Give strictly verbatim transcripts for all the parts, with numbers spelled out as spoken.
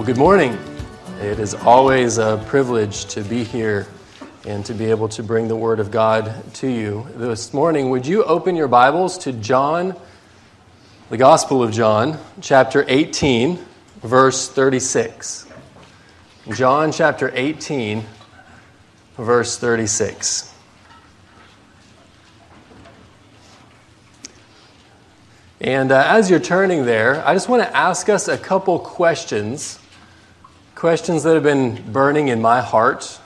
Well, good morning. It is always a privilege to be here and to be able to bring the Word of God to you. This morning, would you open your Bibles to John, the Gospel of John, chapter eighteen, verse thirty-six. John chapter eighteen, verse thirty-six. And uh, as you're turning there, I just want to ask us a couple questions, questions that have been burning in my heart,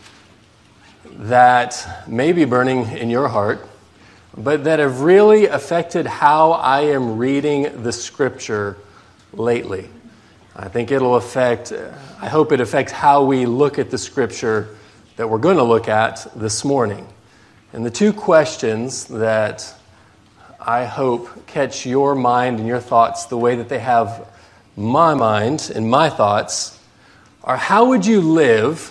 that may be burning in your heart, but that have really affected how I am reading the Scripture lately. I think it'll affect, I hope it affects how we look at the Scripture that we're going to look at this morning. And the two questions that I hope catch your mind and your thoughts the way that they have my mind and my thoughts are: how would you live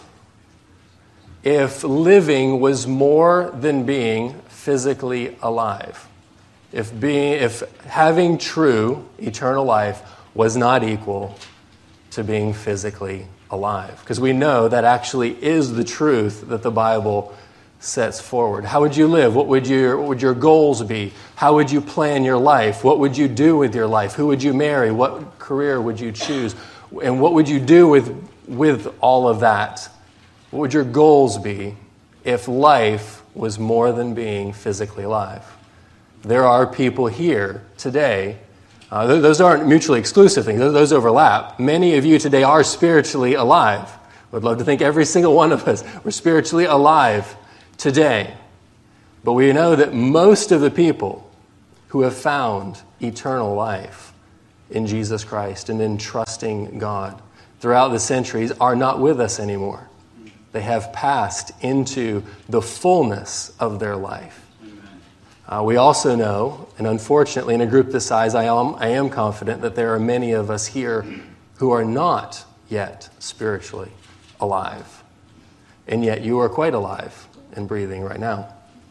if living was more than being physically alive? If being, if having true eternal life was not equal to being physically alive? Because we know that actually is the truth that the Bible sets forward. How would you live? What would your what would your goals be? How would you plan your life? What would you do with your life? Who would you marry? What career would you choose? And what would you do with with all of that? What would your goals be if life was more than being physically alive? There are people here today. Uh, th- those aren't mutually exclusive things. Those, those overlap. Many of you today are spiritually alive. I would love to think every single one of us were spiritually alive today. But we know that most of the people who have found eternal life in Jesus Christ and in trusting God throughout the centuries are not with us anymore. They have passed into the fullness of their life. Uh, we also know, and unfortunately in a group this size, I am, I am confident that there are many of us here who are not yet spiritually alive. And yet you are quite alive and breathing right now.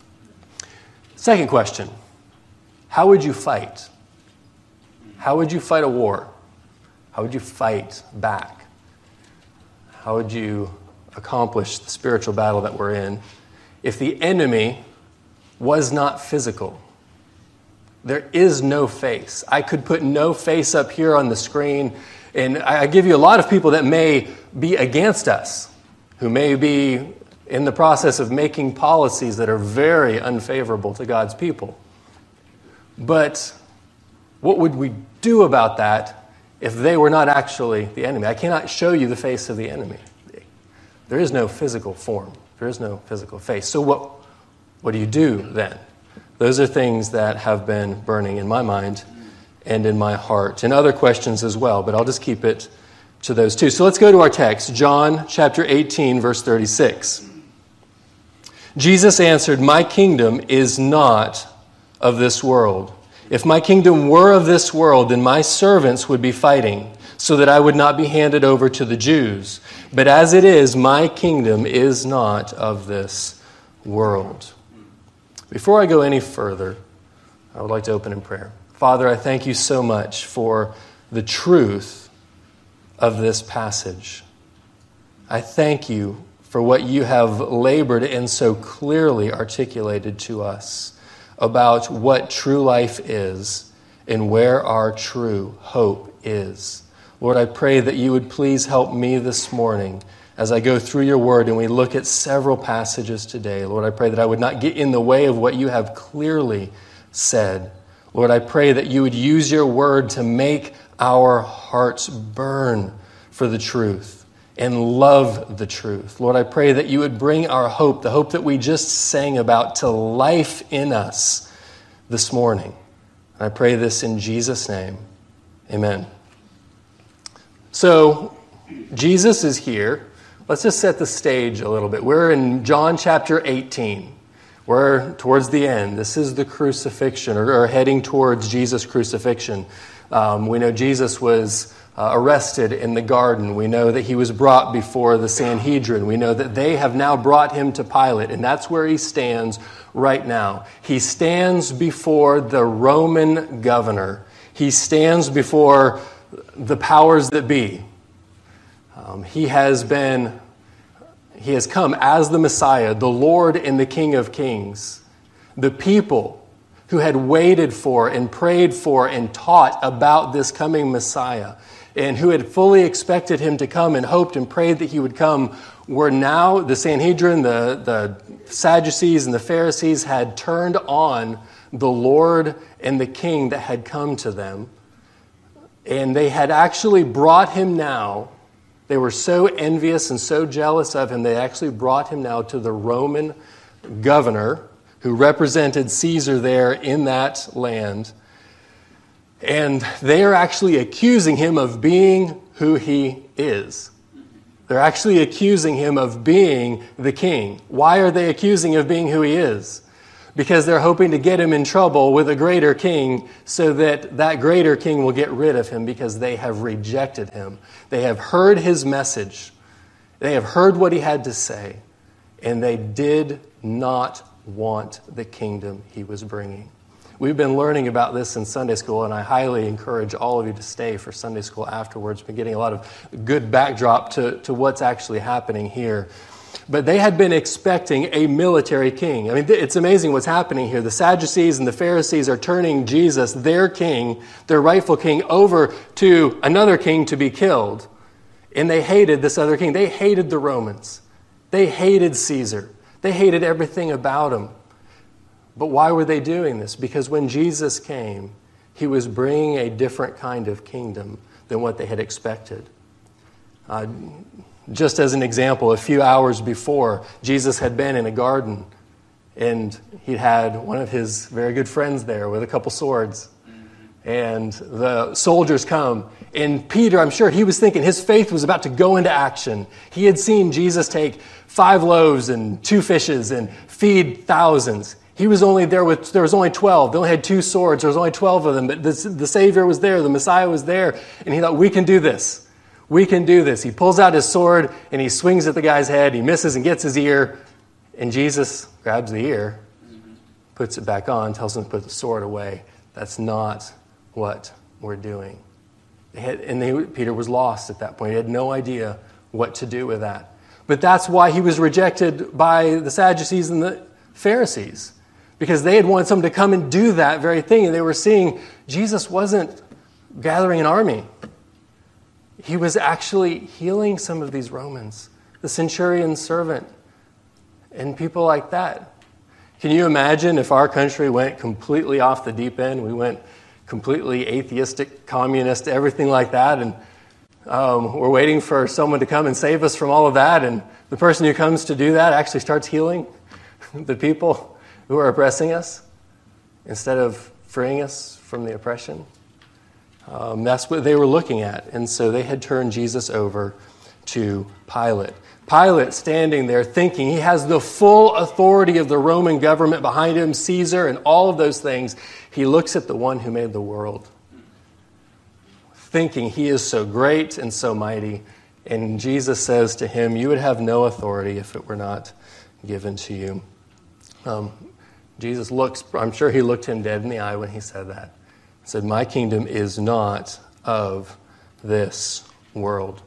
Second question: how would you fight? How would you fight a war? How would you fight back? How would you accomplish the spiritual battle that we're in if the enemy was not physical? There is no face. I could put no face up here on the screen, and I give you a lot of people that may be against us, who may be in the process of making policies that are very unfavorable to God's people. But what would we do about that if they were not actually the enemy? I cannot show you the face of the enemy. There is no physical form. There is no physical face. So what, what do you do then? Those are things that have been burning in my mind and in my heart, and other questions as well, but I'll just keep it to those two. So let's go to our text, John chapter eighteen, verse thirty-six. Jesus answered, "My kingdom is not of this world. If my kingdom were of this world, then my servants would be fighting, so that I would not be handed over to the Jews. But as it is, my kingdom is not of this world." Before I go any further, I would like to open in prayer. Father, I thank you so much for the truth of this passage. I thank you for what you have labored and so clearly articulated to us about what true life is and where our true hope is. Lord, I pray that you would please help me this morning as I go through your word and we look at several passages today. Lord, I pray that I would not get in the way of what you have clearly said. Lord, I pray that you would use your word to make our hearts burn for the truth and love the truth. Lord, I pray that you would bring our hope, the hope that we just sang about, to life in us this morning. I pray this in Jesus' name. Amen. So, Jesus is here. Let's just set the stage a little bit. We're in John chapter eighteen. We're towards the end. This is the crucifixion, or, or heading towards Jesus' crucifixion. Um, we know Jesus was uh, arrested in the garden. We know that he was brought before the Sanhedrin. We know that they have now brought him to Pilate, and that's where he stands right now. He stands before the Roman governor. He stands before the powers that be. Um, he has been, he has come as the Messiah, the Lord and the King of Kings. The people who had waited for and prayed for and taught about this coming Messiah, and who had fully expected him to come and hoped and prayed that he would come, were now, the Sanhedrin, the, the Sadducees and the Pharisees had turned on the Lord and the King that had come to them. And they had actually brought him now, they were so envious and so jealous of him, they actually brought him now to the Roman governor who represented Caesar there in that land. And they are actually accusing him of being who he is. They're actually accusing him of being the king. Why are they accusing him of being who he is? Because they're hoping to get him in trouble with a greater king so that that greater king will get rid of him because they have rejected him. They have heard his message. They have heard what he had to say. And they did not want the kingdom he was bringing. We've been learning about this in Sunday school, and I highly encourage all of you to stay for Sunday school afterwards. We've been getting a lot of good backdrop to, to what's actually happening here. But they had been expecting a military king. I mean, it's amazing what's happening here. The Sadducees and the Pharisees are turning Jesus, their king, their rightful king, over to another king to be killed. And they hated this other king. They hated the Romans. They hated Caesar. They hated everything about him. But why were they doing this? Because when Jesus came, he was bringing a different kind of kingdom than what they had expected. Uh, just as an example, a few hours before, Jesus had been in a garden, and he had one of his very good friends there with a couple swords. And the soldiers come, and Peter, I'm sure he was thinking his faith was about to go into action. He had seen Jesus take five loaves and two fishes and feed thousands. He was only there with, there was only twelve. They only had two swords. There was only twelve of them. But the, the Savior was there. The Messiah was there. And he thought, we can do this. We can do this. He pulls out his sword and he swings at the guy's head. He misses and gets his ear. And Jesus grabs the ear, puts it back on, tells him to put the sword away. That's not what we're doing. They had, and they, Peter was lost at that point. He had no idea what to do with that. But that's why he was rejected by the Sadducees and the Pharisees. Because they had wanted someone to come and do that very thing. And they were seeing Jesus wasn't gathering an army. He was actually healing some of these Romans. The centurion's servant. And people like that. Can you imagine if our country went completely off the deep end? We went completely atheistic, communist, everything like that. And um, we're waiting for someone to come and save us from all of that. And the person who comes to do that actually starts healing the people who are oppressing us instead of freeing us from the oppression. Um, that's what they were looking at. And so they had turned Jesus over to Pilate. Pilate standing there thinking he has the full authority of the Roman government behind him, Caesar and all of those things. He looks at the one who made the world, thinking he is so great and so mighty. And Jesus says to him, you would have no authority if it were not given to you. Um, Jesus looks, I'm sure he looked him dead in the eye when he said that. He said, my kingdom is not of this world.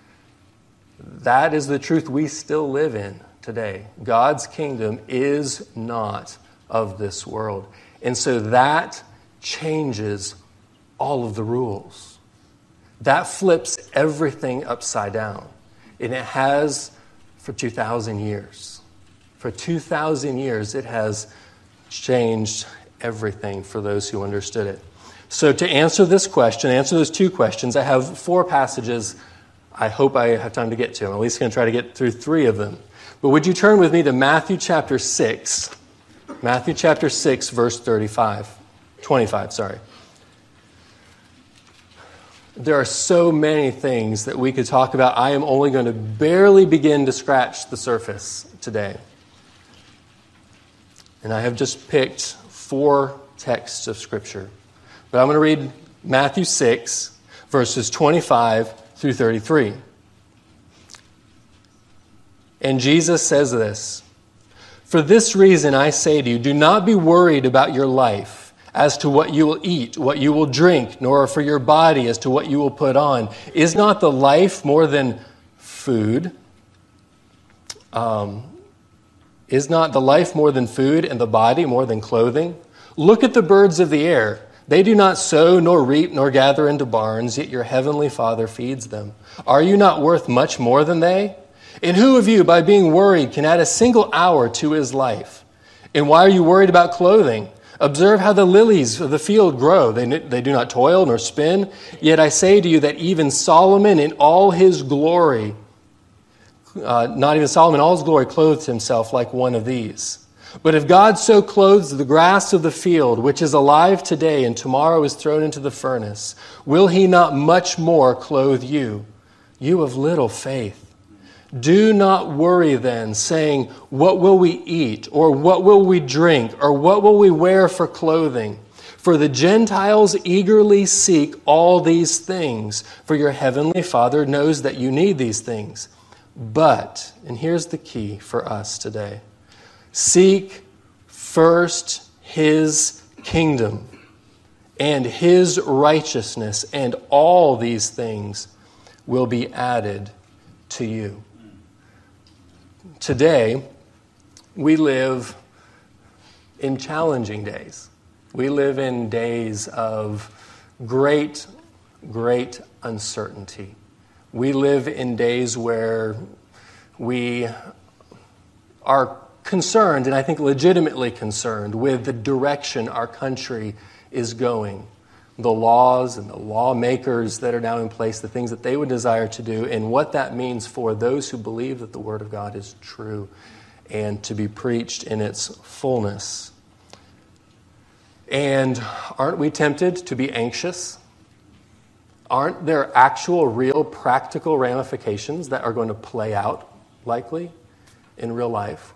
That is the truth we still live in today. God's kingdom is not of this world. And so that changes all of the rules. That flips everything upside down. And it has for two thousand years. For two thousand years, it has changed everything for those who understood it. So to answer this question, answer those two questions, I have four passages I hope I have time to get to. I'm at least going to try to get through three of them. But would you turn with me to Matthew chapter six? Matthew chapter six, verse thirty-five. twenty-five, sorry. There are so many things that we could talk about. I am only going to barely begin to scratch the surface today. And I have just picked four texts of Scripture. But I'm going to read Matthew six, verses twenty-five through thirty-three. And Jesus says this, for this reason I say to you, do not be worried about your life as to what you will eat, what you will drink, nor for your body as to what you will put on. Is not the life more than food? Um, is not the life more than food, and the body more than clothing? Look at the birds of the air. They do not sow, nor reap, nor gather into barns, yet your heavenly Father feeds them. Are you not worth much more than they? And who of you, by being worried, can add a single hour to his life? And why are you worried about clothing? Observe how the lilies of the field grow. They, they do not toil nor spin. Yet I say to you that even Solomon in all his glory, uh, not even Solomon in all his glory, clothed himself like one of these. But if God so clothes the grass of the field, which is alive today and tomorrow is thrown into the furnace, will he not much more clothe you, you of little faith? Do not worry then, saying, what will we eat, or what will we drink, or what will we wear for clothing? For the Gentiles eagerly seek all these things, for your heavenly Father knows that you need these things. But, and here's the key for us today, seek first his kingdom and his righteousness, and all these things will be added to you. Today, we live in challenging days. We live in days of great, great uncertainty. We live in days where we are concerned, and I think legitimately concerned, with the direction our country is going. The laws and the lawmakers that are now in place, the things that they would desire to do, and what that means for those who believe that the Word of God is true and to be preached in its fullness. And aren't we tempted to be anxious? Aren't there actual, real, practical ramifications that are going to play out, likely, in real life?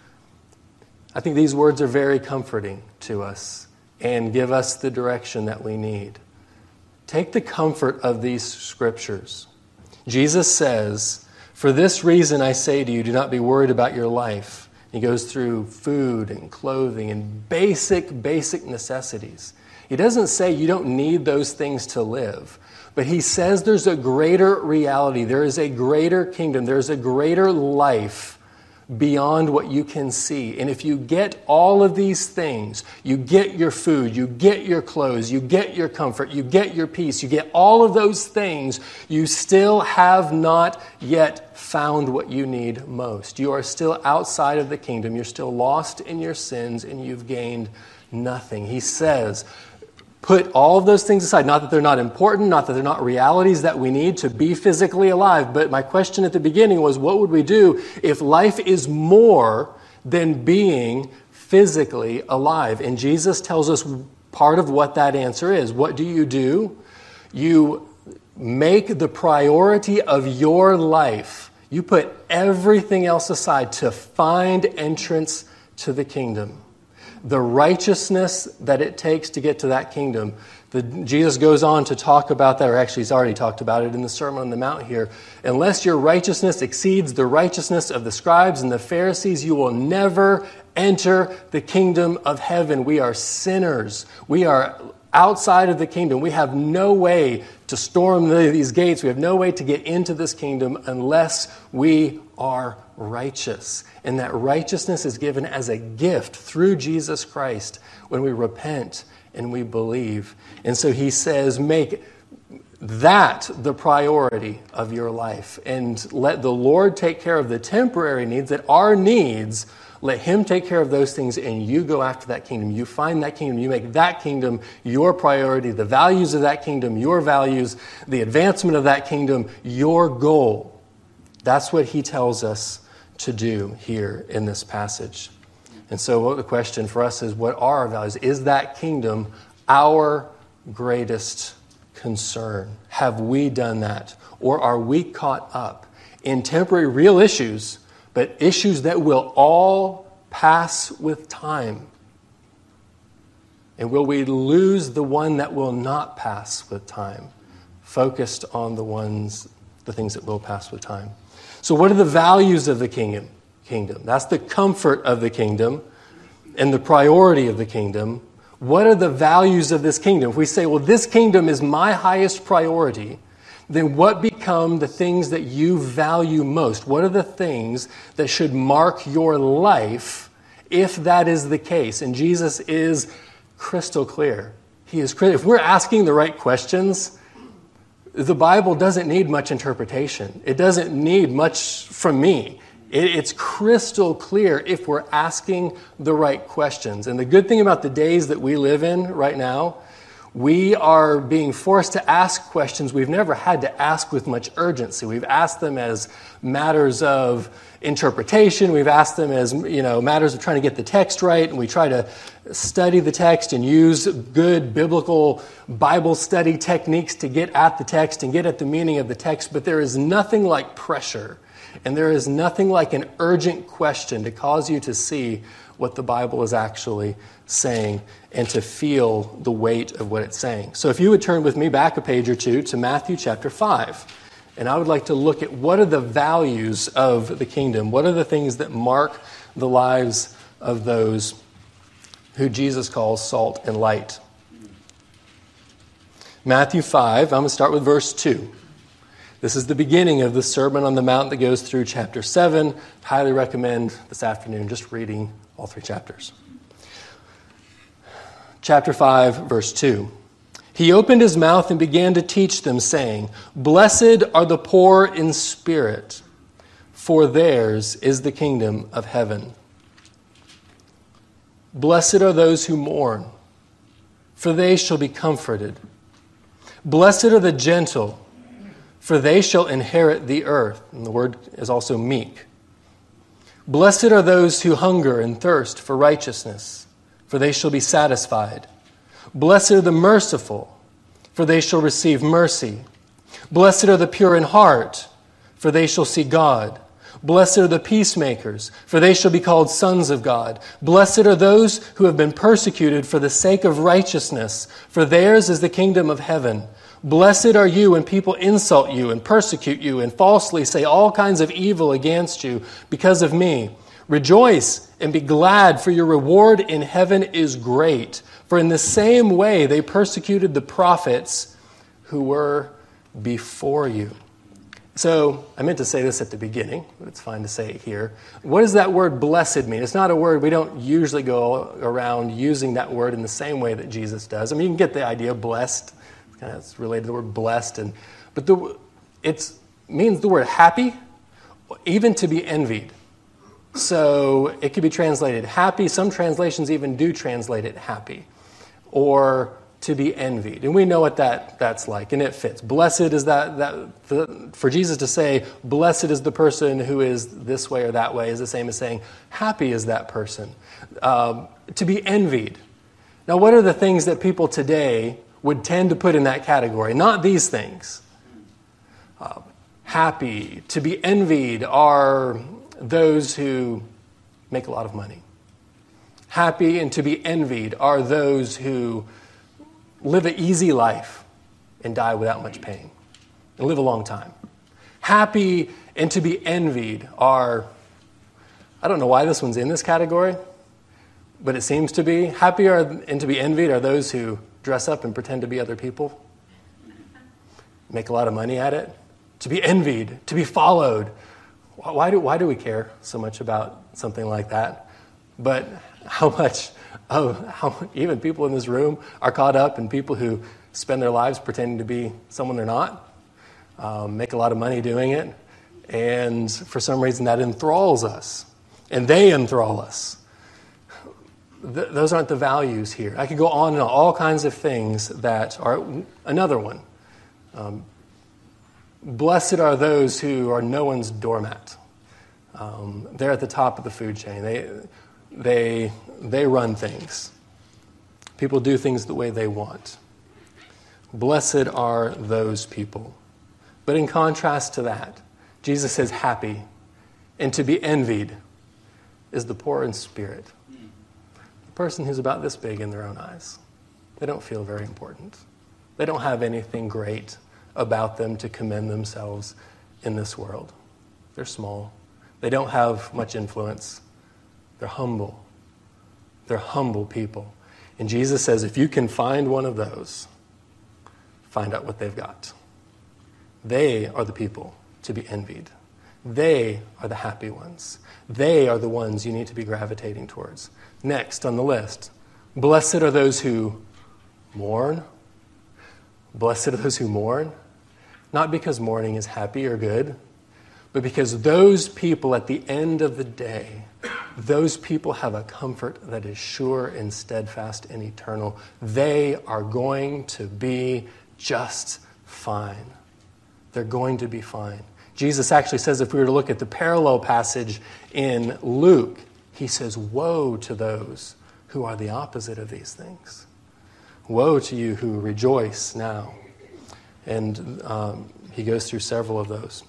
I think these words are very comforting to us and give us the direction that we need. Take the comfort of these scriptures. Jesus says, for this reason I say to you, do not be worried about your life. He goes through food and clothing and basic, basic necessities. He doesn't say you don't need those things to live, but he says there's a greater reality. There is a greater kingdom. There's a greater life beyond what you can see. And if you get all of these things, you get your food, you get your clothes, you get your comfort, you get your peace, you get all of those things, you still have not yet found what you need most. You are still outside of the kingdom. You're still lost in your sins, and you've gained nothing. He says, put all of those things aside. Not that they're not important, not that they're not realities that we need to be physically alive. But my question at the beginning was, what would we do if life is more than being physically alive? And Jesus tells us part of what that answer is. What do you do? You make the priority of your life. You put everything else aside to find entrance to the kingdom. The righteousness that it takes to get to that kingdom. The, Jesus goes on to talk about that, or actually he's already talked about it in the Sermon on the Mount here. Unless your righteousness exceeds the righteousness of the scribes and the Pharisees, you will never enter the kingdom of heaven. We are sinners. We are outside of the kingdom. We have no way to storm these gates. We have no way to get into this kingdom unless we are righteous. And that righteousness is given as a gift through Jesus Christ when we repent and we believe. And so he says, make that the priority of your life and let the Lord take care of the temporary needs that are needs. Let him take care of those things, and you go after that kingdom. You find that kingdom. You make that kingdom your priority, the values of that kingdom, your values, the advancement of that kingdom, your goal. That's what he tells us to do here in this passage. And so what the question for us is, what are our values? Is that kingdom our greatest concern? Have we done that? Or are we caught up in temporary real issues, but issues that will all pass with time? And will we lose the one that will not pass with time, focused on the ones, the things that will pass with time? So what are the values of the kingdom? Kingdom. That's the comfort of the kingdom and the priority of the kingdom. What are the values of this kingdom? If we say, well, this kingdom is my highest priority, then what become the things that you value most? What are the things that should mark your life if that is the case? And Jesus is crystal clear. He is crystal. If we're asking the right questions, the Bible doesn't need much interpretation. It doesn't need much from me. It's crystal clear if we're asking the right questions. And the good thing about the days that we live in right now, we are being forced to ask questions we've never had to ask with much urgency. We've asked them as matters of interpretation. We've asked them as, you know, matters of trying to get the text right. And we try to study the text and use good biblical Bible study techniques to get at the text and get at the meaning of the text. But there is nothing like pressure. And there is nothing like an urgent question to cause you to see what the Bible is actually saying and to feel the weight of what it's saying. So if you would turn with me back a page or two to Matthew chapter five, and I would like to look at what are the values of the kingdom, what are the things that mark the lives of those who Jesus calls salt and light. Matthew five, I'm going to start with verse two. This is the beginning of the Sermon on the Mount that goes through chapter seven. Highly recommend this afternoon just reading all three chapters. Chapter five, verse two. He opened his mouth and began to teach them, saying, "Blessed are the poor in spirit, for theirs is the kingdom of heaven. Blessed are those who mourn, for they shall be comforted. Blessed are the gentle, for they shall inherit the earth." And the word is also meek. "Blessed are those who hunger and thirst for righteousness, for they shall be satisfied. Blessed are the merciful, for they shall receive mercy. Blessed are the pure in heart, for they shall see God. Blessed are the peacemakers, for they shall be called sons of God. Blessed are those who have been persecuted for the sake of righteousness, for theirs is the kingdom of heaven. Blessed are you when people insult you and persecute you and falsely say all kinds of evil against you because of me. Rejoice and be glad, for your reward in heaven is great. For in the same way they persecuted the prophets who were before you." So I meant to say this at the beginning, but it's fine to say it here. What does that word blessed mean? It's not a word, we don't usually go around using that word in the same way that Jesus does. I mean, you can get the idea of blessed. It's kind of related to the word blessed. And, but the, it means the word happy, even to be envied. So it could be translated happy. Some translations even do translate it happy. Or to be envied. And we know what that, that's like, and it fits. Blessed is that, that the, for Jesus to say, blessed is the person who is this way or that way, is the same as saying, happy is that person. Um, to be envied. Now, what are the things that people today would tend to put in that category? Not these things. Uh, happy, to be envied are those who make a lot of money. Happy and to be envied are those who live an easy life and die without much pain and live a long time. Happy and to be envied are, I don't know why this one's in this category, but it seems to be. Happy are, and to be envied are those who dress up and pretend to be other people, make a lot of money at it. To be envied, to be followed. Why do, why do we care so much about something like that? But how much of how even people in this room are caught up in people who spend their lives pretending to be someone they're not, um, make a lot of money doing it, and for some reason that enthralls us, and they enthrall us. Th- those aren't the values here. I could go on and on, all kinds of things that are another one. Um, blessed are those who are no one's doormat. Um, they're at the top of the food chain. They They they run things. People do things the way they want. Blessed are those people. But in contrast to that, Jesus says happy and to be envied is the poor in spirit. The person who's about this big in their own eyes. They don't feel very important. They don't have anything great about them to commend themselves in this world. They're small. They don't have much influence. They're humble. They're humble people. And Jesus says, if you can find one of those, find out what they've got. They are the people to be envied. They are the happy ones. They are the ones you need to be gravitating towards. Next on the list, blessed are those who mourn. Blessed are those who mourn. Not because mourning is happy or good, but because those people at the end of the day, those people have a comfort that is sure and steadfast and eternal. They are going to be just fine. They're going to be fine. Jesus actually says, if we were to look at the parallel passage in Luke, he says, woe to those who are the opposite of these things. Woe to you who rejoice now. And um, he goes through several of those.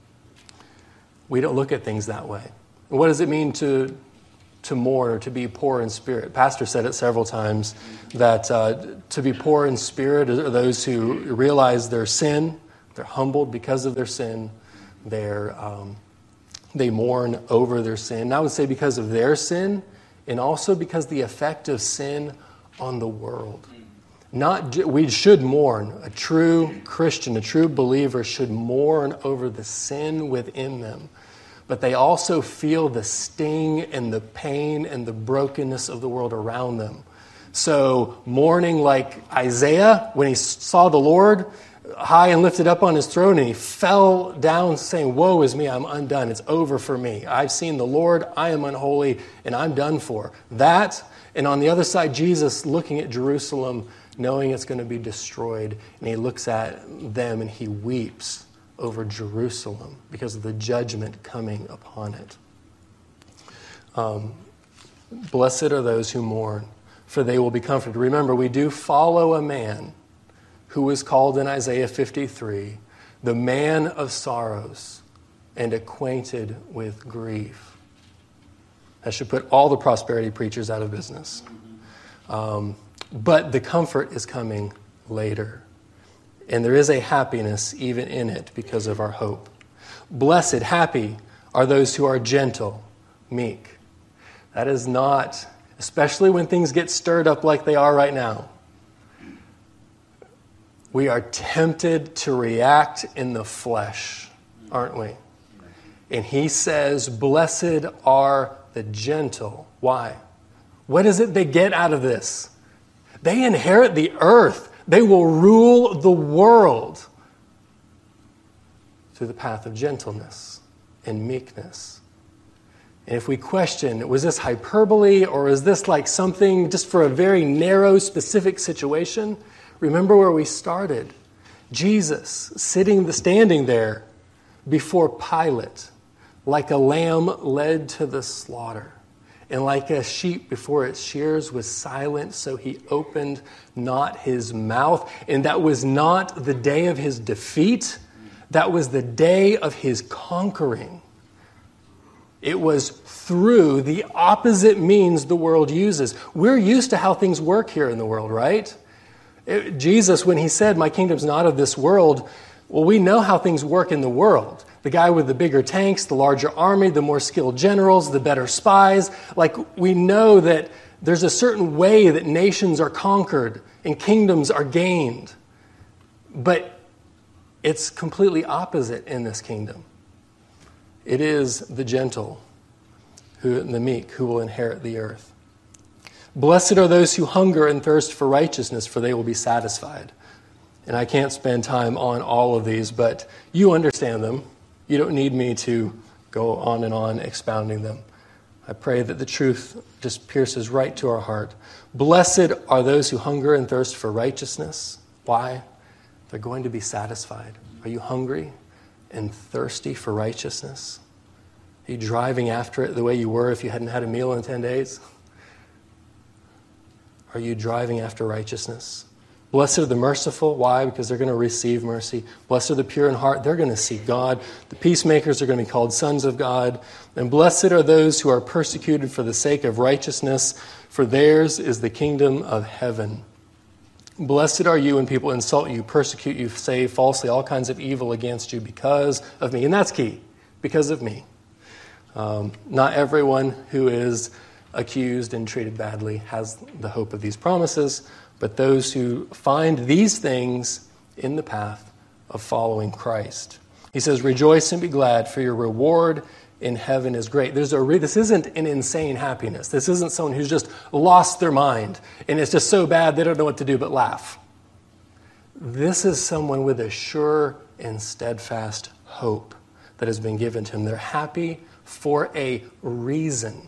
We don't look at things that way. And what does it mean to, to mourn or to be poor in spirit? Pastor said it several times that uh, to be poor in spirit are those who realize their sin. They're humbled because of their sin. They're, um, they mourn over their sin. And I would say because of their sin, and also because the effect of sin on the world. Not we should mourn. A true Christian, a true believer should mourn over the sin within them. But they also feel the sting and the pain and the brokenness of the world around them. So mourning like Isaiah, when he saw the Lord high and lifted up on his throne, and he fell down saying, woe is me, I'm undone. It's over for me. I've seen the Lord, I am unholy, and I'm done for. That, and on the other side, Jesus looking at Jerusalem, knowing it's going to be destroyed, and he looks at them and he weeps over Jerusalem because of the judgment coming upon it. Um, Blessed are those who mourn, for they will be comforted. Remember, we do follow a man who is called in Isaiah fifty-three, the man of sorrows and acquainted with grief. That should put all the prosperity preachers out of business. Um, but the comfort is coming later. And there is a happiness even in it because of our hope. Blessed, happy are those who are gentle, meek. That is not, especially when things get stirred up like they are right now. We are tempted to react in the flesh, aren't we? And he says, blessed are the gentle. Why? What is it they get out of this? They inherit the earth. They will rule the world through the path of gentleness and meekness. And if we question, was this hyperbole or is this like something just for a very narrow, specific situation? Remember where we started. Jesus sitting, standing there before Pilate, like a lamb led to the slaughter. And like a sheep before its shears was silent, so he opened not his mouth. And that was not the day of his defeat. That was the day of his conquering. It was through the opposite means the world uses. We're used to how things work here in the world, right? It, Jesus, when he said, my kingdom's not of this world, well, we know how things work in the world. The guy with the bigger tanks, the larger army, the more skilled generals, the better spies. Like, we know that there's a certain way that nations are conquered and kingdoms are gained. But it's completely opposite in this kingdom. It is the gentle, who, the meek, who will inherit the earth. Blessed are those who hunger and thirst for righteousness, for they will be satisfied. And I can't spend time on all of these, but you understand them. You don't need me to go on and on expounding them. I pray that the truth just pierces right to our heart. Blessed are those who hunger and thirst for righteousness. Why? They're going to be satisfied. Are you hungry and thirsty for righteousness? Are you driving after it the way you were if you hadn't had a meal in ten days? Are you driving after righteousness? Blessed are the merciful. Why? Because they're going to receive mercy. Blessed are the pure in heart. They're going to see God. The peacemakers are going to be called sons of God. And blessed are those who are persecuted for the sake of righteousness, for theirs is the kingdom of heaven. Blessed are you when people insult you, persecute you, say falsely all kinds of evil against you because of me. And that's key, because of me. Um, not everyone who is accused and treated badly has the hope of these promises, but those who find these things in the path of following Christ. He says, rejoice and be glad, for your reward in heaven is great. There's a re- this isn't an insane happiness. This isn't someone who's just lost their mind and it's just so bad they don't know what to do but laugh. This is someone with a sure and steadfast hope that has been given to him. They're happy for a reason.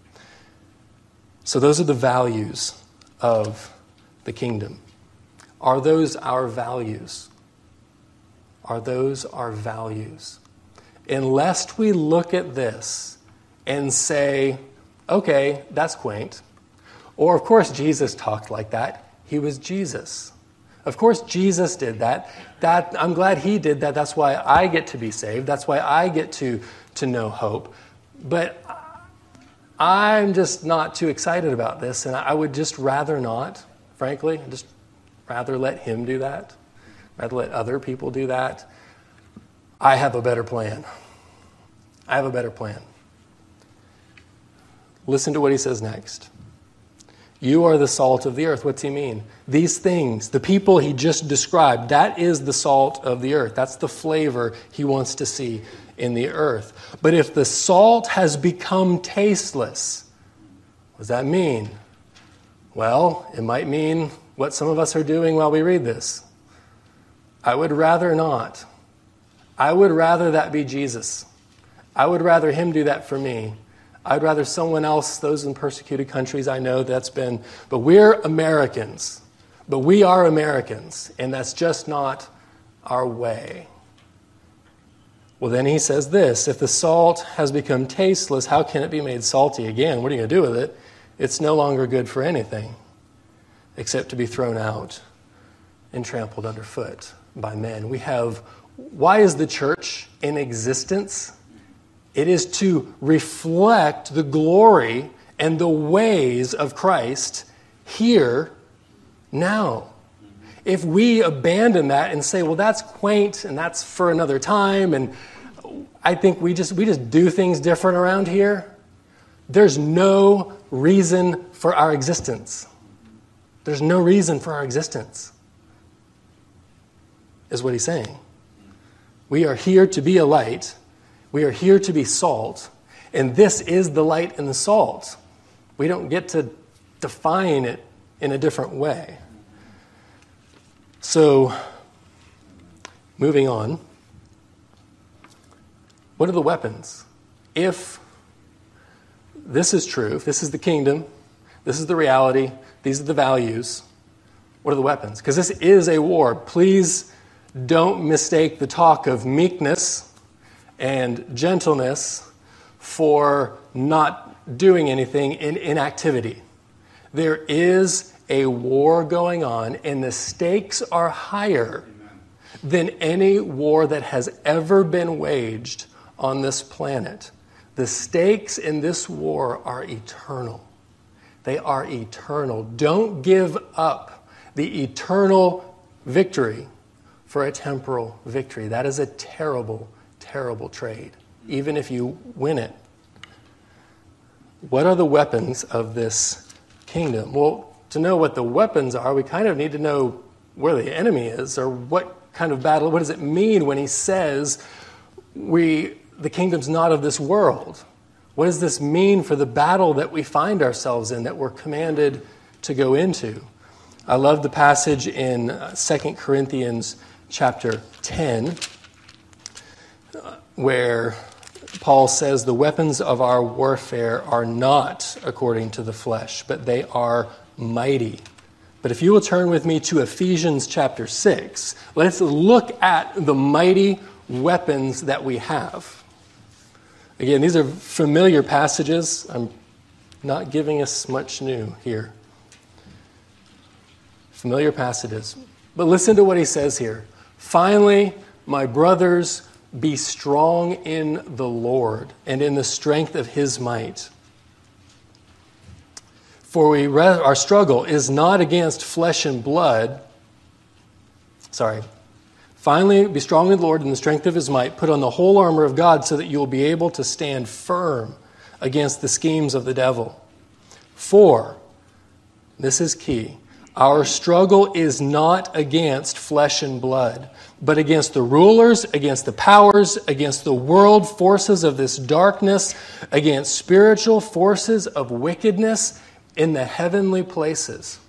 So those are the values of the kingdom. Are those our values? Are those our values? Unless we look at this and say, okay, that's quaint. Or, of course, Jesus talked like that. He was Jesus. Of course, Jesus did that. That I'm glad he did that. That's why I get to be saved. That's why I get to, to know hope. But I'm just not too excited about this, and I would just rather not, frankly. I'd just rather let him do that. Rather let other people do that. I have a better plan. I have a better plan. Listen to what he says next. You are the salt of the earth. What's he mean? These things, the people he just described, that is the salt of the earth. That's the flavor he wants to see in the earth. But if the salt has become tasteless, what does that mean? Well, it might mean what some of us are doing while we read this. I would rather not. I would rather that be Jesus. I would rather him do that for me. I'd rather someone else, those in persecuted countries, I know that's been, but we're Americans. But we are Americans, and that's just not our way. Well, then he says this, if the salt has become tasteless, how can it be made salty again? What are you going to do with it? It's no longer good for anything except to be thrown out and trampled underfoot by men. We have, why is the church in existence? It is to reflect the glory and the ways of Christ here, now. If we abandon that and say, well, that's quaint and that's for another time, and I think we just we just do things different around here, there's no reason for our existence. There's no reason for our existence, is what he's saying. We are here to be a light. We are here to be salt, and this is the light and the salt. We don't get to define it in a different way. So, moving on, what are the weapons? If this is true, if this is the kingdom, this is the reality, these are the values, what are the weapons? Because this is a war. Please don't mistake the talk of meekness and gentleness for not doing anything in inactivity. There is a war going on, and the stakes are higher than any war that has ever been waged on this planet. The stakes in this war are eternal. They are eternal. Don't give up the eternal victory for a temporal victory. That is a terrible terrible trade, even if you win it. What are the weapons of this kingdom? Well, to know what the weapons are, we kind of need to know where the enemy is, or what kind of battle, what does it mean when he says we the kingdom's not of this world? What does this mean for the battle that we find ourselves in, that we're commanded to go into? I love the passage in Second Corinthians chapter ten, where Paul says the weapons of our warfare are not according to the flesh, but they are mighty. But if you will turn with me to Ephesians chapter six, let's look at the mighty weapons that we have. Again, these are familiar passages. I'm not giving us much new here. Familiar passages. But listen to what he says here. Finally, my brothers, be strong in the Lord and in the strength of his might. For we re- our struggle is not against flesh and blood. Sorry. Finally, be strong in the Lord and the strength of his might. Put on the whole armor of God so that you will be able to stand firm against the schemes of the devil. For, this is key, Our struggle is not against flesh and blood, but against the rulers, against the powers, against the world forces of this darkness, against spiritual forces of wickedness in the heavenly places.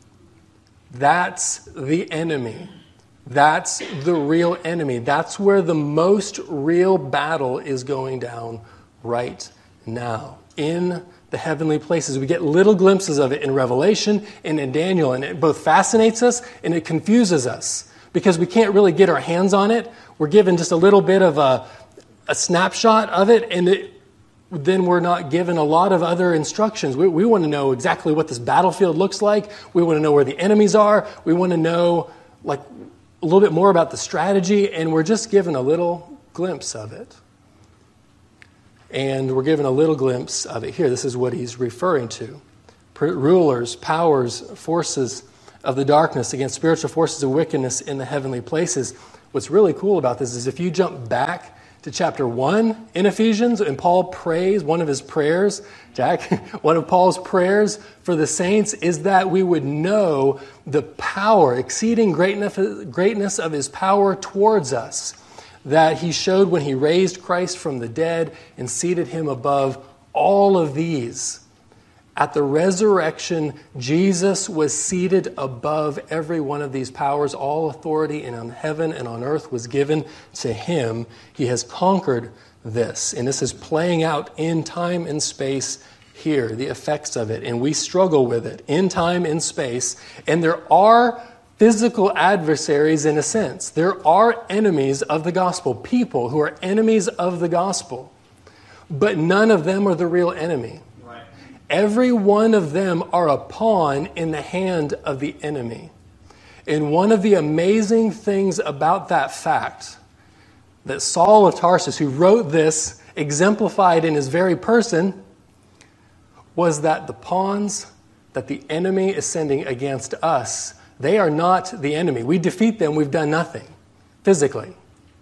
That's the enemy. That's the real enemy. That's where the most real battle is going down right now, in the heavenly places. We get little glimpses of it in Revelation and in Daniel, and it both fascinates us and it confuses us because we can't really get our hands on it. We're given just a little bit of a, a snapshot of it, and it, then we're not given a lot of other instructions. We, we want to know exactly what this battlefield looks like. We want to know where the enemies are. We want to know like a little bit more about the strategy, and we're just given a little glimpse of it. And we're given a little glimpse of it here. This is what he's referring to. Rulers, powers, forces of the darkness against spiritual forces of wickedness in the heavenly places. What's really cool about this is if you jump back to chapter one in Ephesians, and Paul prays, one of his prayers, Jack, one of Paul's prayers for the saints is that we would know the power, exceeding greatness, greatness of his power towards us, that he showed when he raised Christ from the dead and seated him above all of these. At the resurrection, Jesus was seated above every one of these powers. All authority in heaven and on earth was given to him. He has conquered this. And this is playing out in time and space here, the effects of it. And we struggle with it in time and space. And there are physical adversaries in a sense. There are enemies of the gospel, people who are enemies of the gospel. But none of them are the real enemy. Right. Every one of them are a pawn in the hand of the enemy. And one of the amazing things about that fact, that Saul of Tarsus, who wrote this, exemplified in his very person, was that the pawns that the enemy is sending against us, they are not the enemy. We defeat them, we've done nothing physically.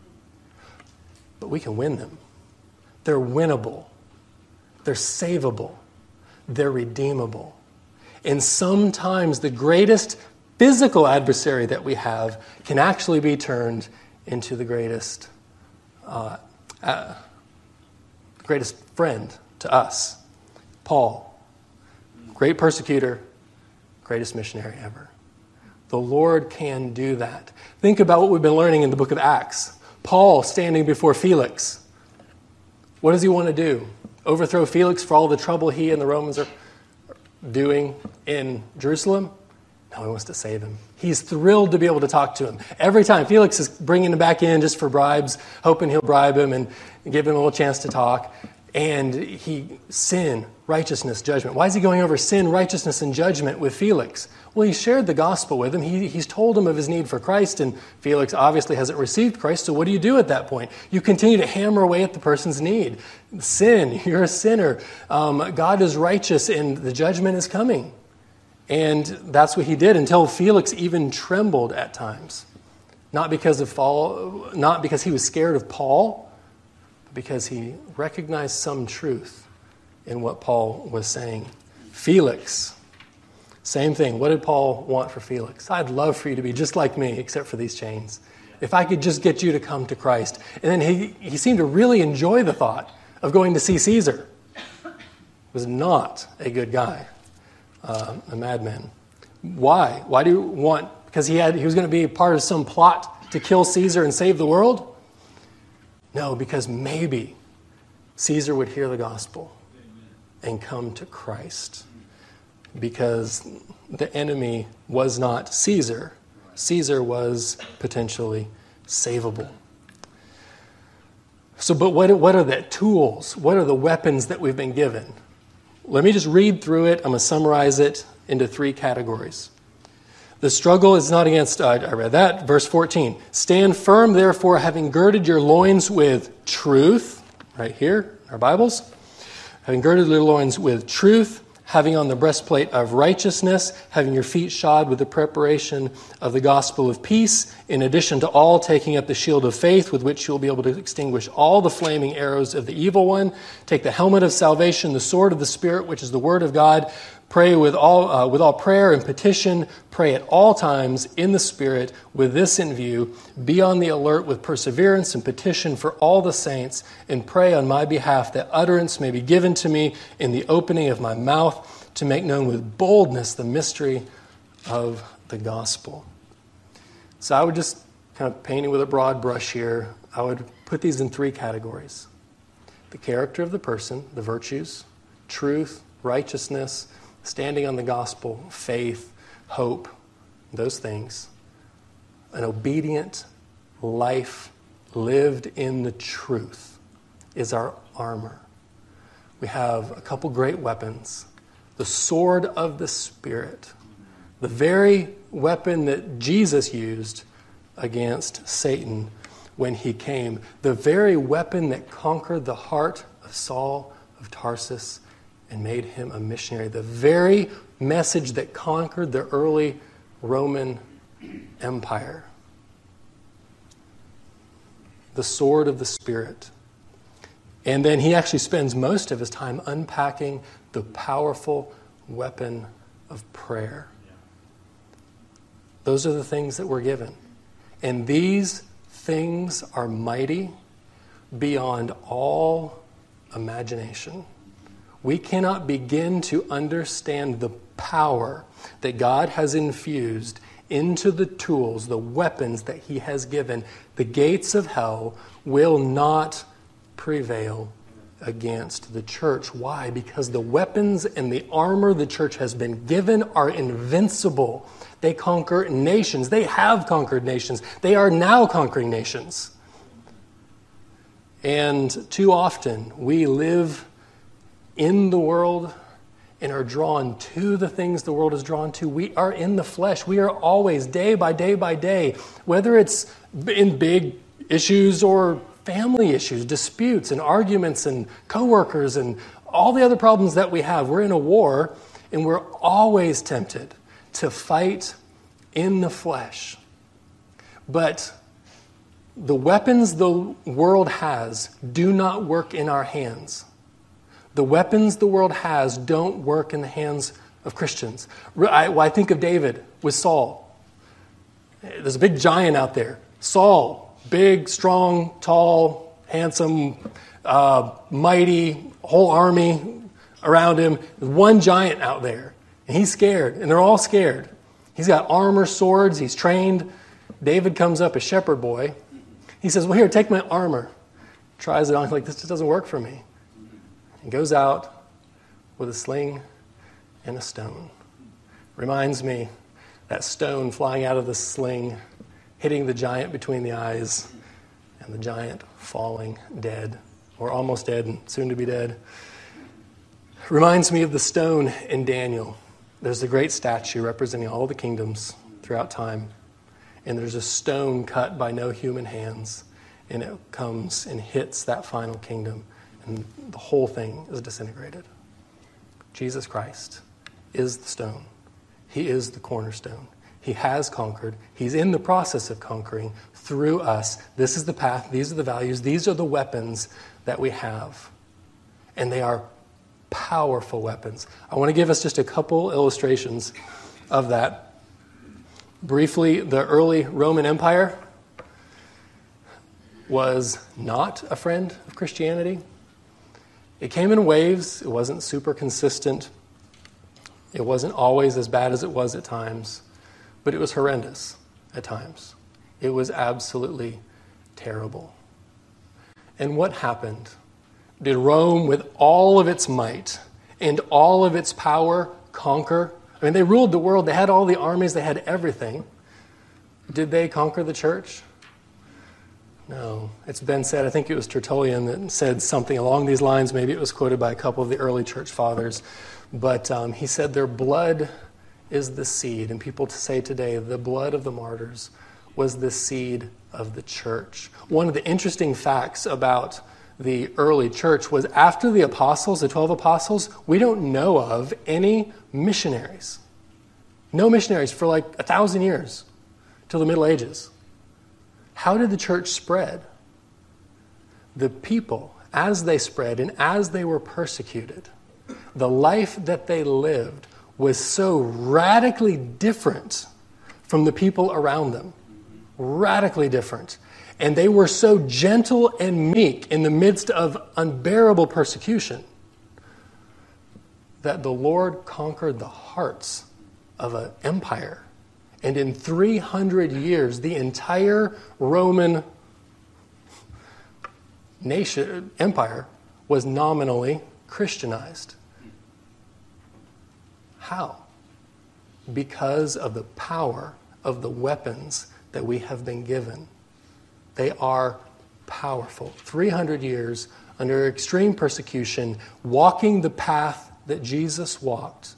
But we can win them. They're winnable. They're savable. They're redeemable. And sometimes the greatest physical adversary that we have can actually be turned into the greatest, uh, uh, greatest friend to us. Paul, great persecutor, greatest missionary ever. The Lord can do that. Think about what we've been learning in the book of Acts. Paul standing before Felix. What does he want to do? Overthrow Felix for all the trouble he and the Romans are doing in Jerusalem? No, he wants to save him. He's thrilled to be able to talk to him. Every time Felix is bringing him back in just for bribes, hoping he'll bribe him and give him a little chance to talk. And he, sin, righteousness, judgment. Why is he going over sin, righteousness, and judgment with Felix? Well, he shared the gospel with him. He, he's told him of his need for Christ, and Felix obviously hasn't received Christ, so what do you do at that point? You continue to hammer away at the person's need. Sin, you're a sinner. Um, God is righteous, and the judgment is coming. And that's what he did until Felix even trembled at times. Not because of fall, not because he was scared of Paul, but because he recognized some truth in what Paul was saying. Felix, same thing. What did Paul want for Felix? I'd love for you to be just like me, except for these chains. If I could just get you to come to Christ. And then he, he seemed to really enjoy the thought of going to see Caesar. He was not a good guy, uh, a madman. Why? Why do you want? Because he had he was going to be part of some plot to kill Caesar and save the world? No, because maybe Caesar would hear the gospel and come to Christ. Because the enemy was not Caesar. Caesar was potentially savable. So, but what, what are the tools? What are the weapons that we've been given? Let me just read through it. I'm going to summarize it into three categories. The struggle is not against, uh, I read that, verse fourteen. Stand firm, therefore, having girded your loins with truth, right here, our Bibles. Having girded your loins with truth, having on the breastplate of righteousness, having your feet shod with the preparation of the gospel of peace, in addition to all, taking up the shield of faith, with which you will be able to extinguish all the flaming arrows of the evil one. Take the helmet of salvation, the sword of the Spirit, which is the word of God, Pray with all uh, with all prayer and petition. Pray at all times in the Spirit with this in view. Be on the alert with perseverance and petition for all the saints, and pray on my behalf that utterance may be given to me in the opening of my mouth to make known with boldness the mystery of the gospel. So I would just kind of paint it with a broad brush here. I would put these in three categories. The character of the person, the virtues, truth, righteousness, standing on the gospel, faith, hope, those things. An obedient life lived in the truth is our armor. We have a couple great weapons. The sword of the Spirit, the very weapon that Jesus used against Satan when he came, the very weapon that conquered the heart of Saul of Tarsus and made him a missionary, the very message that conquered the early Roman Empire. The sword of the Spirit. And then he actually spends most of his time unpacking the powerful weapon of prayer. Those are the things that we're given. And these things are mighty beyond all imagination. We cannot begin to understand the power that God has infused into the tools, the weapons that he has given. The gates of hell will not prevail against the church. Why? Because the weapons and the armor the church has been given are invincible. They conquer nations. They have conquered nations. They are now conquering nations. And too often we live in the world and are drawn to the things the world is drawn to. We are in the flesh. We are always, day by day by day, whether it's in big issues or family issues, disputes and arguments and coworkers and all the other problems that we have. We're in a war, and we're always tempted to fight in the flesh. But the weapons the world has do not work in our hands. The weapons the world has don't work in the hands of Christians. I, well, I think of David with Saul. There's a big giant out there. Saul, big, strong, tall, handsome, uh, mighty, whole army around him. There's one giant out there, and he's scared, and they're all scared. He's got armor, swords, he's trained. David comes up, a shepherd boy. He says, well, here, take my armor. Tries it on, he's like, this just doesn't work for me. And goes out with a sling and a stone. Reminds me that stone flying out of the sling, hitting the giant between the eyes, and the giant falling dead, or almost dead and soon to be dead. Reminds me of the stone in Daniel. There's a great statue representing all the kingdoms throughout time. And there's a stone cut by no human hands. And it comes and hits that final kingdom. And the whole thing is disintegrated. Jesus Christ is the stone. He is the cornerstone. He has conquered. He's in the process of conquering through us. This is the path. These are the values. These are the weapons that we have. And they are powerful weapons. I want to give us just a couple illustrations of that. Briefly, the early Roman Empire was not a friend of Christianity. It came in waves. It wasn't super consistent. It wasn't always as bad as it was at times, but it was horrendous at times. It was absolutely terrible. And what happened? Did Rome, with all of its might and all of its power, conquer? I mean, they ruled the world. They had all the armies. They had everything. Did they conquer the church? No. It's been said, I think it was Tertullian that said something along these lines. Maybe it was quoted by a couple of the early church fathers. But um, he said their blood is the seed. And people say today, the blood of the martyrs was the seed of the church. One of the interesting facts about the early church was after the apostles, the twelve apostles, we don't know of any missionaries. No missionaries for like a thousand years, till the Middle Ages. How did the church spread? The people, as they spread and as they were persecuted, the life that they lived was so radically different from the people around them. Radically different. And they were so gentle and meek in the midst of unbearable persecution that the Lord conquered the hearts of an empire. And in three hundred years, the entire Roman nation, empire was nominally Christianized. How? Because of the power of the weapons that we have been given. They are powerful. three hundred years under extreme persecution, walking the path that Jesus walked,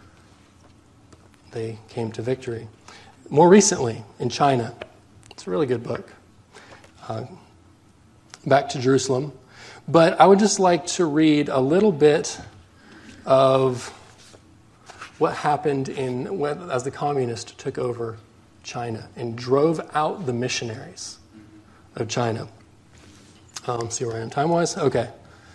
they came to victory. More recently, in China, it's a really good book, uh, Back to Jerusalem. But I would just like to read a little bit of what happened in when, as the communists took over China and drove out the missionaries of China. Um, see where I am time-wise? Okay.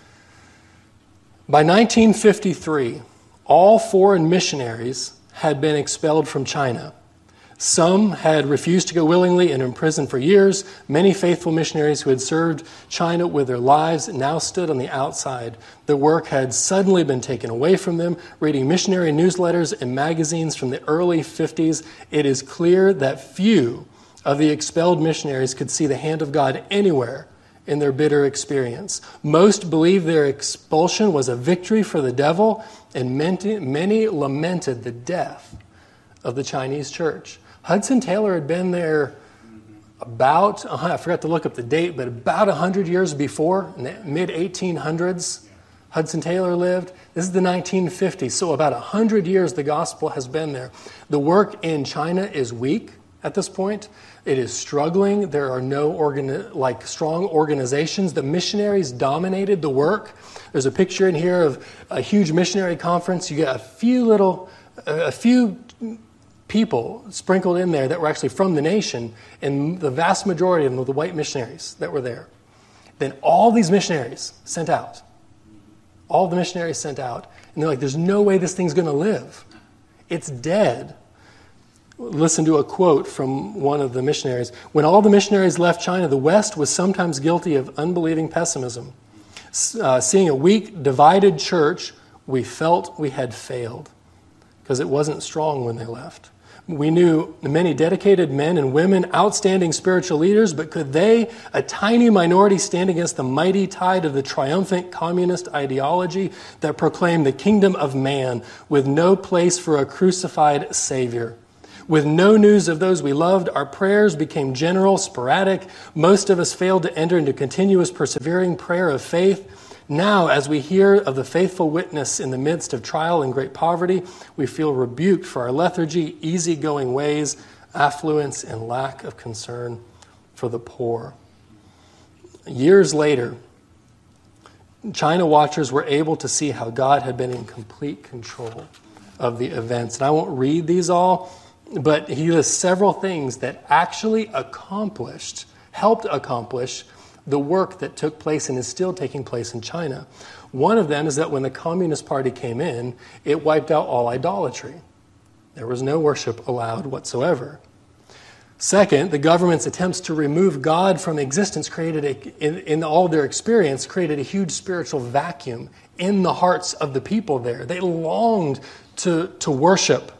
By nineteen fifty-three, all foreign missionaries had been expelled from China. Some had refused to go willingly and imprisoned for years. Many faithful missionaries who had served China with their lives now stood on the outside. The work had suddenly been taken away from them. Reading missionary newsletters and magazines from the early fifties, it is clear that few of the expelled missionaries could see the hand of God anywhere in their bitter experience. Most believed their expulsion was a victory for the devil, and many lamented the death of the Chinese church. Hudson Taylor had been there about, I forgot to look up the date, but about one hundred years before, in the mid eighteen hundreds, Hudson Taylor lived. This is the nineteen fifties, so about one hundred years the gospel has been there. The work in China is weak at this point. It is struggling. There are no organi- like strong organizations. The missionaries dominated the work. There's a picture in here of a huge missionary conference. You get a few little, a few people sprinkled in there that were actually from the nation, and the vast majority of them were the white missionaries that were there. Then all these missionaries sent out. All the missionaries sent out. And they're like, there's no way this thing's going to live. It's dead. Listen to a quote from one of the missionaries. When all the missionaries left China, the West was sometimes guilty of unbelieving pessimism. Uh, seeing a weak, divided church, we felt we had failed because it wasn't strong when they left. We knew many dedicated men and women, outstanding spiritual leaders, but could they, a tiny minority, stand against the mighty tide of the triumphant communist ideology that proclaimed the kingdom of man with no place for a crucified Savior? With no news of those we loved, our prayers became general, sporadic. Most of us failed to enter into continuous, persevering prayer of faith. Now, as we hear of the faithful witness in the midst of trial and great poverty, we feel rebuked for our lethargy, easygoing ways, affluence, and lack of concern for the poor. Years later, China watchers were able to see how God had been in complete control of the events. And I won't read these all, but he lists several things that actually accomplished, helped accomplish the work that took place and is still taking place in China. One of them is that when the Communist Party came in, it wiped out all idolatry. There was no worship allowed whatsoever. Second, the government's attempts to remove God from existence created, a, in, in all their experience, created a huge spiritual vacuum in the hearts of the people there. They longed to, to worship.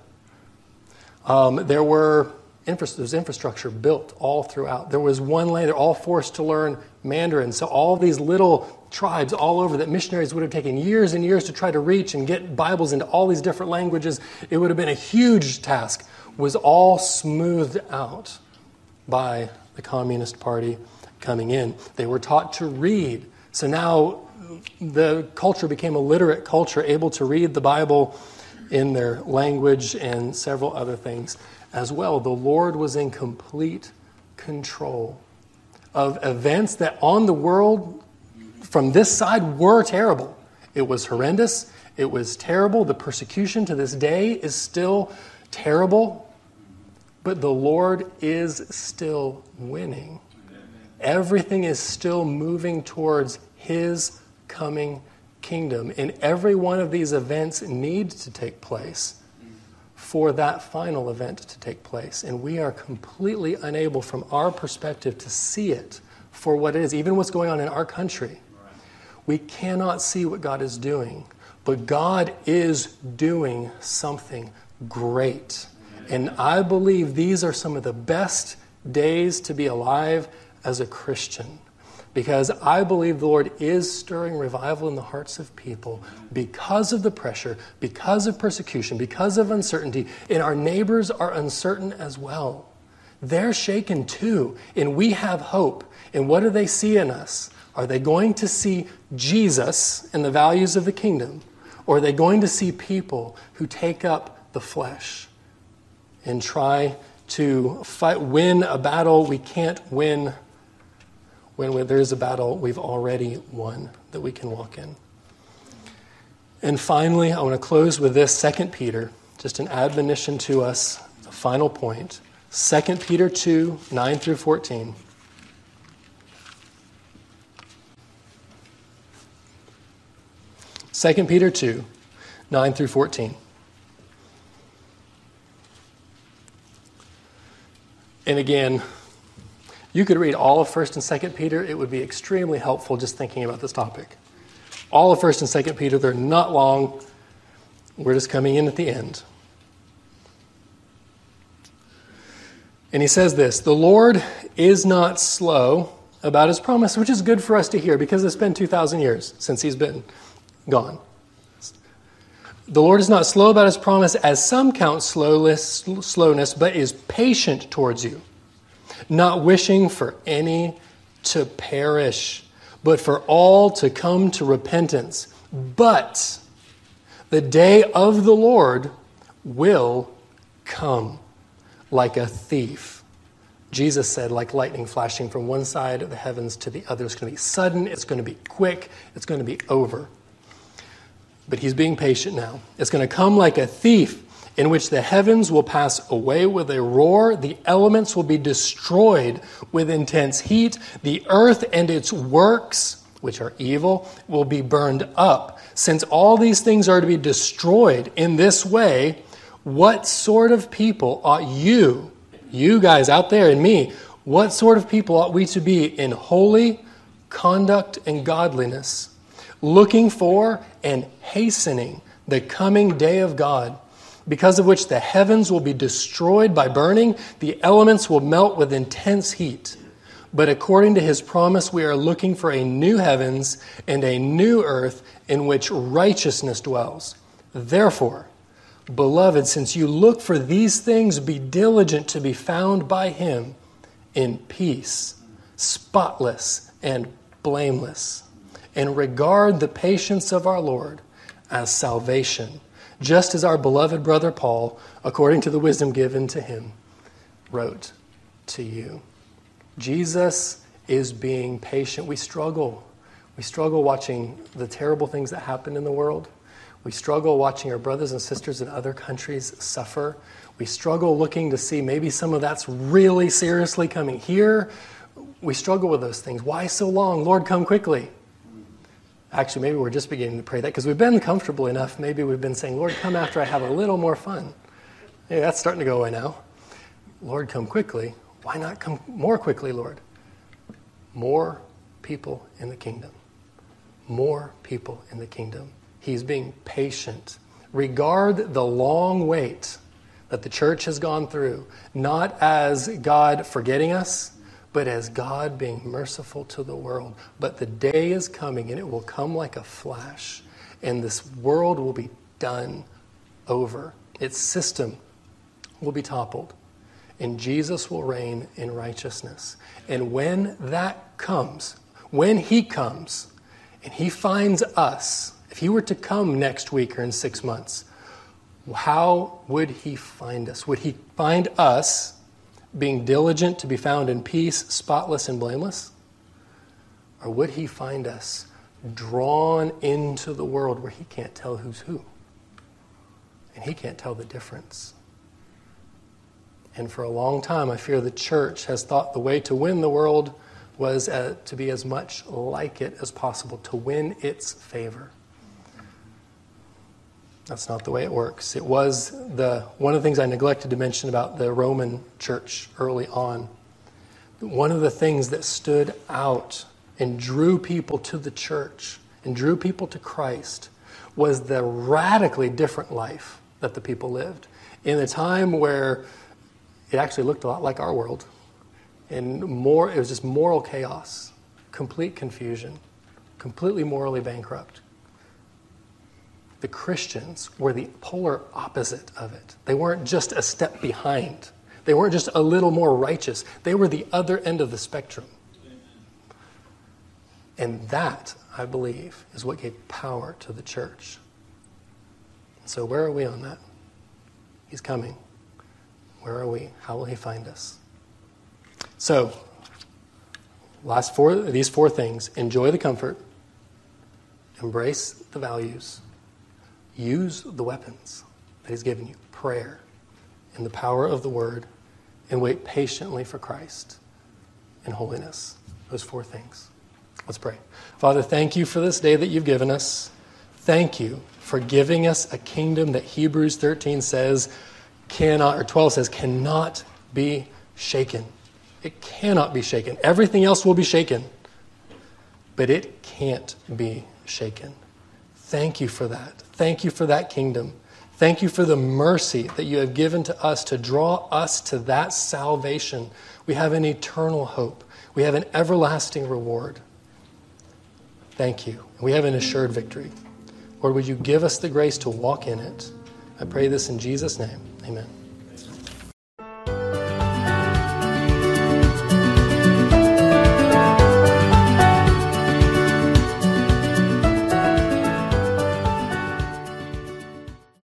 Um, there were infra- there was infrastructure built all throughout. There was one land, they're all forced to learn Mandarin. So all these little tribes all over that missionaries would have taken years and years to try to reach and get Bibles into all these different languages, it would have been a huge task, was all smoothed out by the Communist Party coming in. They were taught to read. So now the culture became a literate culture, able to read the Bible in their language and several other things as well. The Lord was in complete control of events that on the world from this side were terrible. It was horrendous. It was terrible. The persecution to this day is still terrible. But the Lord is still winning. Everything is still moving towards His coming kingdom. And every one of these events needs to take place for that final event to take place. And we are completely unable from our perspective to see it for what it is, even what's going on in our country. We cannot see what God is doing, but God is doing something great. And I believe these are some of the best days to be alive as a Christian, because I believe the Lord is stirring revival in the hearts of people because of the pressure, because of persecution, because of uncertainty, and our neighbors are uncertain as well. They're shaken too, and we have hope. And what do they see in us? Are they going to see Jesus and the values of the kingdom, or are they going to see people who take up the flesh and try to fight, win a battle we can't win when there is a battle we've already won that we can walk in? And finally, I want to close with this, Second Peter, just an admonition to us, a final point. Second Peter two, nine through fourteen. Second Peter two, nine through fourteen. And again, you could read all of First and Second Peter. It would be extremely helpful just thinking about this topic. All of First and Second Peter, they're not long. We're just coming in at the end. And he says this, the Lord is not slow about his promise, which is good for us to hear because it's been two thousand years since he's been gone. The Lord is not slow about his promise, as some count slowness, slowness, but is patient towards you, not wishing for any to perish, but for all to come to repentance. But the day of the Lord will come like a thief. Jesus said, like lightning flashing from one side of the heavens to the other. It's going to be sudden, it's going to be quick, it's going to be over. But he's being patient now. It's going to come like a thief, in which the heavens will pass away with a roar, the elements will be destroyed with intense heat, the earth and its works, which are evil, will be burned up. Since all these things are to be destroyed in this way, what sort of people ought you, you guys out there and me, what sort of people ought we to be in holy conduct and godliness, looking for and hastening the coming day of God, because of which the heavens will be destroyed by burning, the elements will melt with intense heat. But according to his promise, we are looking for a new heavens and a new earth in which righteousness dwells. Therefore, beloved, since you look for these things, be diligent to be found by him in peace, spotless and blameless, and regard the patience of our Lord as salvation, just as our beloved brother Paul, according to the wisdom given to him, wrote to you. Jesus is being patient. We struggle. We struggle watching the terrible things that happen in the world. We struggle watching our brothers and sisters in other countries suffer. We struggle looking to see maybe some of that's really seriously coming here. We struggle with those things. Why so long? Lord, come quickly. Actually, maybe we're just beginning to pray that because we've been comfortable enough. Maybe we've been saying, Lord, come after I have a little more fun. Hey, that's starting to go away now. Lord, come quickly. Why not come more quickly, Lord? More people in the kingdom. More people in the kingdom. He's being patient. Regard the long wait that the church has gone through, not as God forgetting us, but as God being merciful to the world. But the day is coming, and it will come like a flash, and this world will be done over. Its system will be toppled, and Jesus will reign in righteousness. And when that comes, when he comes, and he finds us, if he were to come next week or in six months, how would he find us? Would he find us being diligent to be found in peace, spotless and blameless? Or would he find us drawn into the world where he can't tell who's who? And he can't tell the difference. And for a long time, I fear the church has thought the way to win the world was uh, to be as much like it as possible, to win its favor. That's not the way it works. It was the one of the things I neglected to mention about the Roman church early on. One of the things that stood out and drew people to the church and drew people to Christ was the radically different life that the people lived. In a time where it actually looked a lot like our world. And more, it was just moral chaos, complete confusion, completely morally bankrupt. The Christians were the polar opposite of it. They weren't just a step behind. They weren't just a little more righteous. They were the other end of the spectrum. And that, I believe, is what gave power to the church. So where are we on that? He's coming. Where are we? How will he find us? So, last four, these four things. Enjoy the comfort. Embrace the values. Use the weapons that he's given you. Prayer and the power of the word. And wait patiently for Christ and holiness. Those four things. Let's pray. Father, thank you for this day that you've given us. Thank you for giving us a kingdom that Hebrews thirteen says cannot, or twelve says, cannot be shaken. It cannot be shaken. Everything else will be shaken, but it can't be shaken. Thank you for that. Thank you for that kingdom. Thank you for the mercy that you have given to us to draw us to that salvation. We have an eternal hope. We have an everlasting reward. Thank you. We have an assured victory. Lord, would you give us the grace to walk in it? I pray this in Jesus' name. Amen.